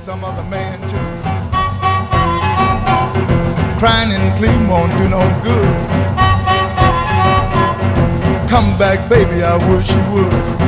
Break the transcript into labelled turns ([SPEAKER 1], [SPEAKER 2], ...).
[SPEAKER 1] some other man too. Crying and pleading won't do no good. Come back, baby, I wish you would.